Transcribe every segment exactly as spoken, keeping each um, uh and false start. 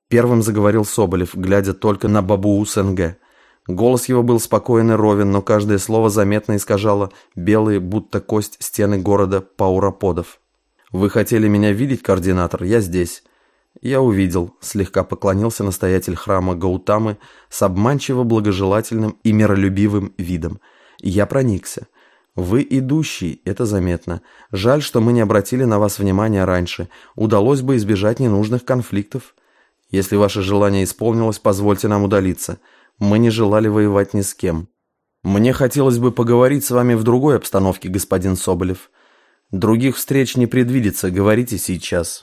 Первым заговорил Соболев, глядя только на Бабуу-Сенге. Голос его был спокоен и ровен, но каждое слово заметно искажало белые, будто кость, стены города пауроподов. «Вы хотели меня видеть, координатор? Я здесь». «Я увидел», — слегка поклонился настоятель храма Гаутамы с обманчиво благожелательным и миролюбивым видом. «Я проникся. Вы идущий, это заметно. Жаль, что мы не обратили на вас внимания раньше. Удалось бы избежать ненужных конфликтов. Если ваше желание исполнилось, позвольте нам удалиться. Мы не желали воевать ни с кем. Мне хотелось бы поговорить с вами в другой обстановке, господин Соболев. Других встреч не предвидится, говорите сейчас».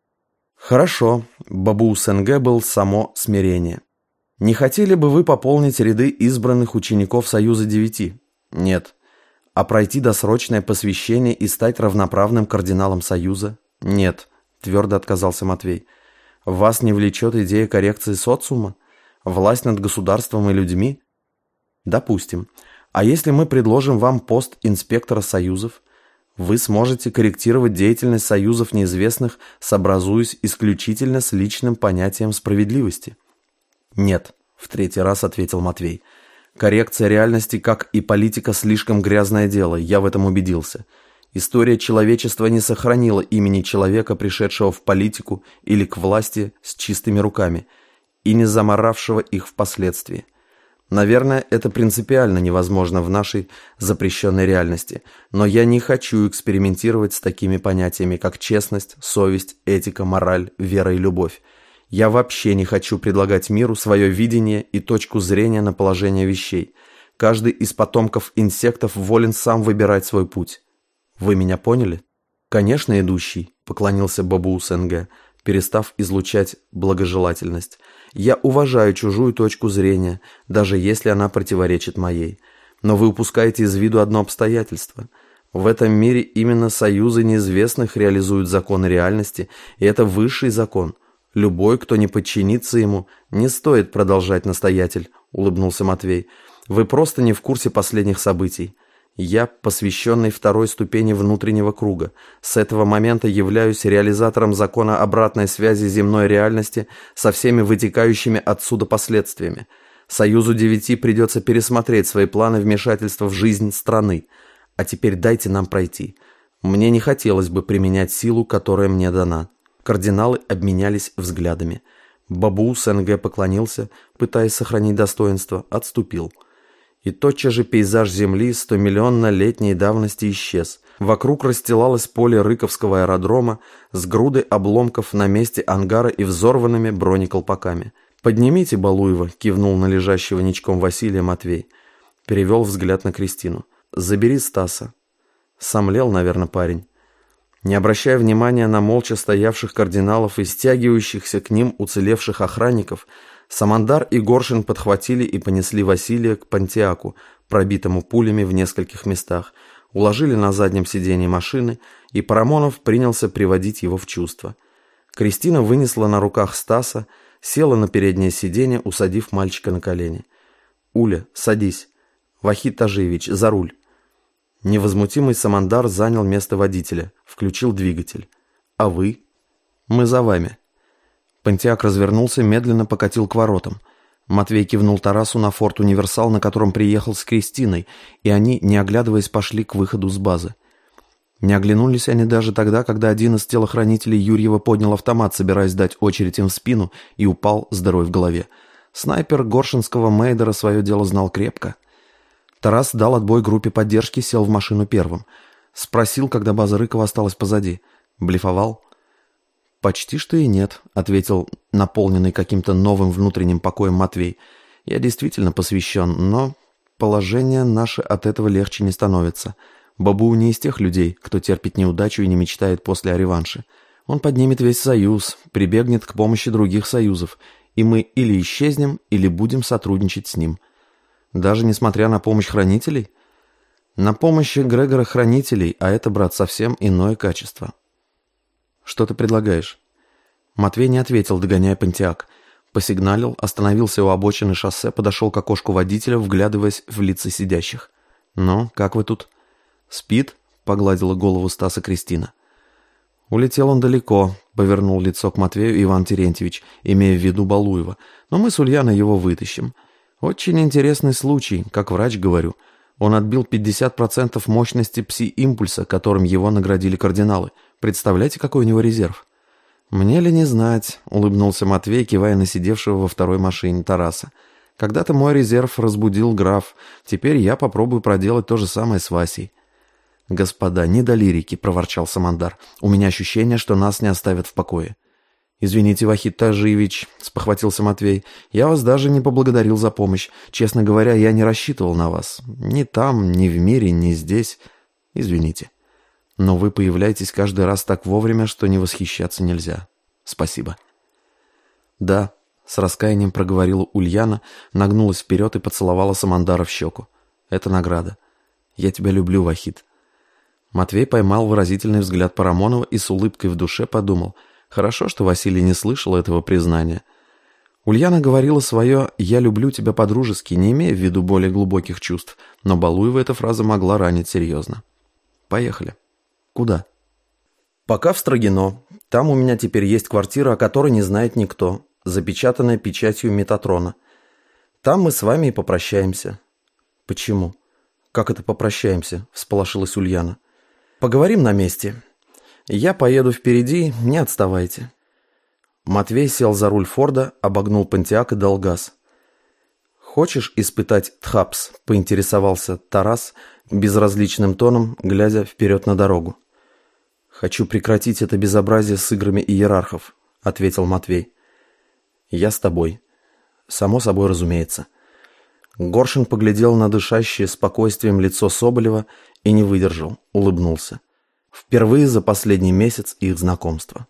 «Хорошо», — Бабуу-Сенге был само смирение. «Не хотели бы вы пополнить ряды избранных учеников Союза Девяти?» «Нет». «А пройти досрочное посвящение и стать равноправным кардиналом Союза?» «Нет», — твердо отказался Матвей. «Вас не влечет идея коррекции социума? Власть над государством и людьми?» «Допустим. А если мы предложим вам пост инспектора союзов? Вы сможете корректировать деятельность союзов неизвестных, сообразуясь исключительно с личным понятием справедливости?» «Нет», — в третий раз ответил Матвей. «Коррекция реальности, как и политика, слишком грязное дело, я в этом убедился. История человечества не сохранила имени человека, пришедшего в политику или к власти с чистыми руками, и не заморавшего их впоследствии. Наверное, это принципиально невозможно в нашей запрещенной реальности, но я не хочу экспериментировать с такими понятиями, как честность, совесть, этика, мораль, вера и любовь. Я вообще не хочу предлагать миру свое видение и точку зрения на положение вещей. Каждый из потомков инсектов волен сам выбирать свой путь. Вы меня поняли?» «Конечно, идущий», — поклонился Бабуу-Сенге, перестав излучать благожелательность. «Я уважаю чужую точку зрения, даже если она противоречит моей. Но вы упускаете из виду одно обстоятельство. В этом мире именно союзы неизвестных реализуют законы реальности, и это высший закон. Любой, кто не подчинится ему, не стоит продолжать, настоятель», — улыбнулся Матвей. «Вы просто не в курсе последних событий. Я, посвященный второй ступени внутреннего круга, с этого момента являюсь реализатором закона обратной связи земной реальности со всеми вытекающими отсюда последствиями. Союзу Девяти придется пересмотреть свои планы вмешательства в жизнь страны. А теперь дайте нам пройти. Мне не хотелось бы применять силу, которая мне дана». Кардиналы обменялись взглядами. Бабуу-Сенге поклонился, пытаясь сохранить достоинство, отступил. И тотчас же пейзаж земли стомиллионно-летней давности исчез. Вокруг расстилалось поле Рыковского аэродрома с грудой обломков на месте ангара и взорванными бронеколпаками. «Поднимите Балуева», — кивнул на лежащего ничком Василия Матвей. Перевел взгляд на Кристину. «Забери Стаса». Сомлел, наверное, парень. Не обращая внимания на молча стоявших кардиналов и стягивающихся к ним уцелевших охранников, Самандар и Горшин подхватили и понесли Василия к Понтиаку, пробитому пулями в нескольких местах, уложили на заднем сиденье машины, и Парамонов принялся приводить его в чувство. Кристина вынесла на руках Стаса, села на переднее сиденье, усадив мальчика на колени. «Уля, садись. Вахид Тажиевич, за руль». Невозмутимый Самандар занял место водителя, включил двигатель. «А вы?» «Мы за вами». Понтиак развернулся, медленно покатил к воротам. Матвей кивнул Тарасу на Форд Универсал, на котором приехал с Кристиной, и они, не оглядываясь, пошли к выходу с базы. Не оглянулись они даже тогда, когда один из телохранителей Юрьева поднял автомат, собираясь дать очередь им в спину, и упал с дырой в голове. Снайпер Горшинского Мейдера свое дело знал крепко. Тарас дал отбой группе поддержки, сел в машину первым. Спросил, когда база Рыкова осталась позади. Блефовал? «Почти что и нет», — ответил наполненный каким-то новым внутренним покоем Матвей. «Я действительно посвящен, но положение наше от этого легче не становится. Бабу не из тех людей, кто терпит неудачу и не мечтает после о реванше. Он поднимет весь союз, прибегнет к помощи других союзов, и мы или исчезнем, или будем сотрудничать с ним. Даже несмотря на помощь хранителей? На помощь Грегора хранителей, а это, брат, совсем иное качество». «Что ты предлагаешь?» Матвей не ответил, догоняя Понтиак. Посигналил, остановился у обочины шоссе, подошел к окошку водителя, вглядываясь в лица сидящих. «Ну, как вы тут?» «Спит?» — погладила голову Стаса Кристина. «Улетел он далеко», — повернул лицо к Матвею Иван Терентьевич, имея в виду Балуева. «Но мы с Ульяной его вытащим. Очень интересный случай, как врач говорю. Он отбил пятьдесят процентов мощности пси-импульса, которым его наградили кардиналы. Представляете, какой у него резерв?» «Мне ли не знать», — улыбнулся Матвей, кивая на сидевшего во второй машине Тараса. «Когда-то мой резерв разбудил граф. Теперь я попробую проделать то же самое с Васей». «Господа, не до лирики», — проворчал Самандар. «У меня ощущение, что нас не оставят в покое». «Извините, Вахид Тажиевич», — спохватился Матвей. «Я вас даже не поблагодарил за помощь. Честно говоря, я не рассчитывал на вас. Ни там, ни в мире, ни здесь. Извините. Но вы появляетесь каждый раз так вовремя, что не восхищаться нельзя. Спасибо». «Да», — с раскаянием проговорила Ульяна, нагнулась вперед и поцеловала Самандара в щеку. «Это награда. Я тебя люблю, Вахид». Матвей поймал выразительный взгляд Парамонова и с улыбкой в душе подумал: хорошо, что Василий не слышал этого признания. Ульяна говорила свое «я люблю тебя по-дружески», не имея в виду более глубоких чувств, но Балуева эта фраза могла ранить серьезно. «Поехали». «Куда?» «Пока в Строгино. Там у меня теперь есть квартира, о которой не знает никто, запечатанная печатью Метатрона. Там мы с вами и попрощаемся». «Почему?» «Как это попрощаемся?» – всполошилась Ульяна. «Поговорим на месте. Я поеду впереди, не отставайте». Матвей сел за руль Форда, обогнул Понтиак и дал газ. «Хочешь испытать Тхапс?» – поинтересовался Тарас безразличным тоном, глядя вперед на дорогу. «Хочу прекратить это безобразие с играми иерархов», – ответил Матвей. «Я с тобой. Само собой разумеется». Горшин поглядел на дышащее спокойствием лицо Соболева и не выдержал, улыбнулся. Впервые за последний месяц их знакомства.